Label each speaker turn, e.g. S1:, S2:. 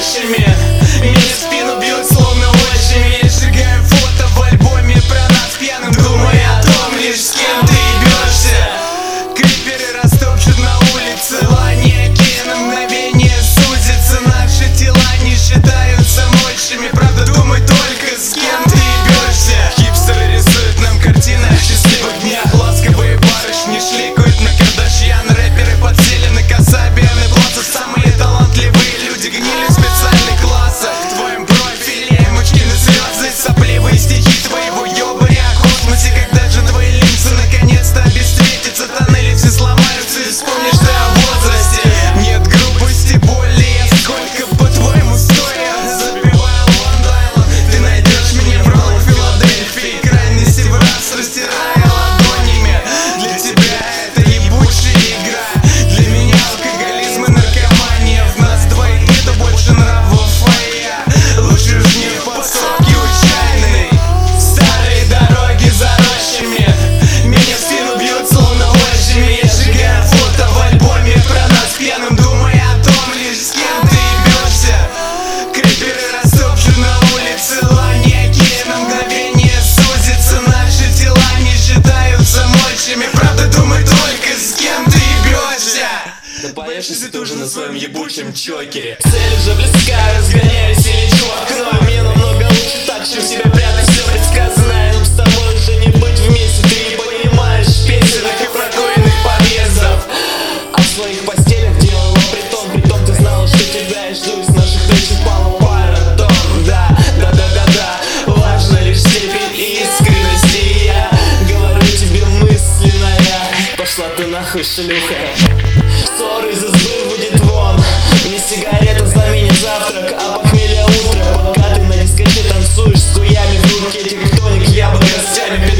S1: рощами. Меня в спину бьют словно отчими. Я сжигаю фото в альбоме про нас пьяным, думая о том лишь, с кем ты ебешься. Криперы растопчут на улице ланьяки, на мгновение сузятся. Наши тела не считаются мощными. Правда, думай только, с кем ты ебешься. Хипстеры рисуют нам картины о счастливых днях. Ласковые барышни шликают на Кардашьян. Рэперы подсели на Касабиан и Плацу. Самые талантливые люди гнили в специальных классах. В твоем профиле мучкины слезы, сопливые стихи твоего ёбаря о космосе. Когда же твои линзы наконец-то обесцветятся, тоннели все сломаются и вспомнишь ты о возрасте. Нет грубости, боли, я сколько по-твоему стоя запиваю Лонд-Айленд. Ты найдешь меня в роллах Филадельфии, крайности в раз растирая ладонями. Для тебя это ебучая игра, для меня алкоголизм и наркомания. В нас двоих нету больше нравов, а я лучше уж не в подсобке у чайной. Старые дороги за рощами, меня в спину бьют словно отчими. Я сжигаю фото в альбоме про нас пьяным, думая о том лишь, с кем ты ебешься. Криперы растопчут на улице ланьяки, на мгновение сузятся. Наши тела не считаются мощными. Правда, думай только, с кем ты ебешься.
S2: Да поешь, если ты уже на своем ебучем чокере.
S1: Цель уже близка, разгоняюсь и лечу в окно. Мне намного лучше так, чем себя прятать, все предсказанное. Нам с тобой уже не быть вместе. Ты не понимаешь песенок и прокуренных подъездов. А в своих постелях делала притом ты знала, что тебя я жду. Из наших речей пала парадом. Да, важна лишь степень искренности. Я говорю тебе мысленная, пошла ты нахуй, шлюха. Ссоры из избы будет вон. Не сигарета, за меня завтрак, а похмелье утро. Пока ты на дискоте танцуешь с куями в руке тектоник, я бы гостями